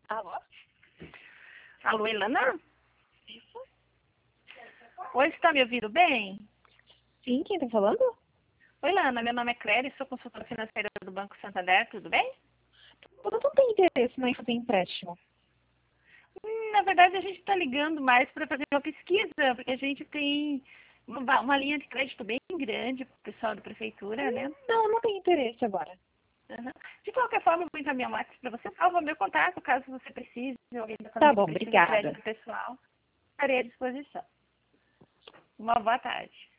Alô? Alô, Ilana? Isso? Oi, você está me ouvindo bem? Sim, quem tá falando? Oi, Ilana, meu nome é Cléria, sou consultora financeira do Banco Santander, tudo bem? Eu não tenho interesse em fazer empréstimo. Na verdade, a gente está ligando mais para fazer uma pesquisa, porque a gente tem uma linha de crédito bem grande para o pessoal da prefeitura, né? Não, não tenho interesse agora. Uhum. De qualquer forma, eu vou encaminhar um WhatsApp para você, salva meu contato, caso você precise, ou alguém da Tá família bom, precise de obrigada. crédito pessoal, estarei à disposição. Uma boa tarde.